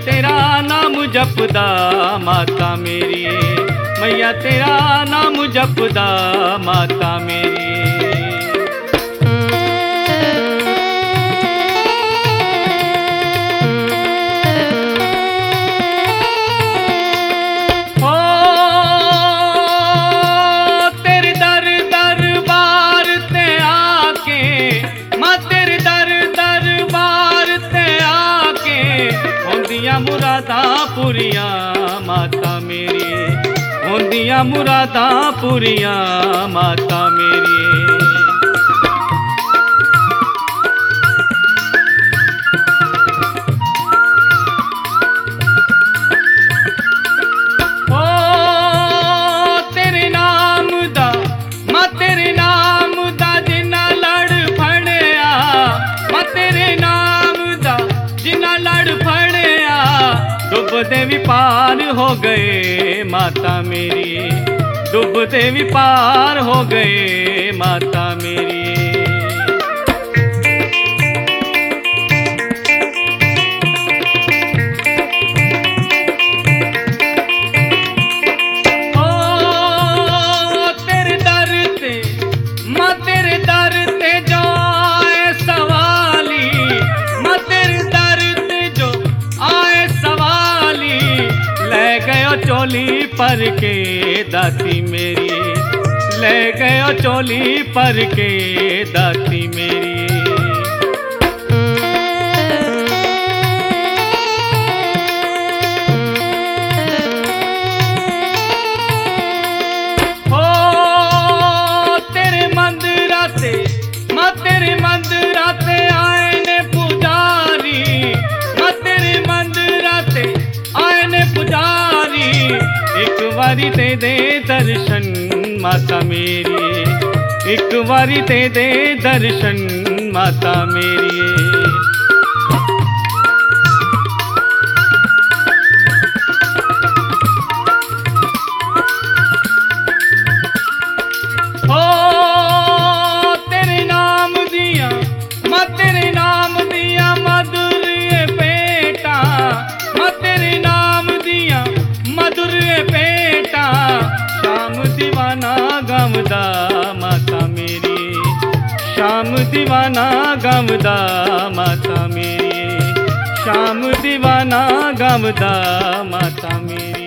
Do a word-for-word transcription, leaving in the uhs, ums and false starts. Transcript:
तेरा नाम जपदा माता मेरी, मैया तेरा नाम जपदा माता मेरी। मुरादा पुरिया माता मेरी, होंदिया मुरादा पुरिया माता मेरी। ओ तेरे नाम दा मां तेरे नाम दा जिन्ना लड़ फड़िया, मां तेरे नाम दा जिन्ना लड़ फड़िया डुबदे भी पार हो गए माता मेरी, डुबदे भी पार हो गए माता मेरी। ओ तेरे दर ते मां तेरे दर ते जो आए सवाली, मां तेरे दर ते जो आए सवाली ले गयो चोली पर के दाती मेरी, ले गयो चोली पर के दाती मेरी। हो तेरे मंदिरा ते मां तेरे मंदिरा ते आए ने पुजारी, मां तेरे मंदिरा ते आए ने पुजारी एक बारी दे दे दर्शन माता मेरी, एक बारी दे दे दर्शन माता मेरी। ओ तेरे नाम दिया मां तेरे नाम दिया मधुर पेटा, मां तेरे नाम दिया मधुर पेटा श्याम दीवाना गमदा माता मेरी, श्याम दीवाना गमदा माता मेरी, श्याम दीवाना गमदा माता मेरी।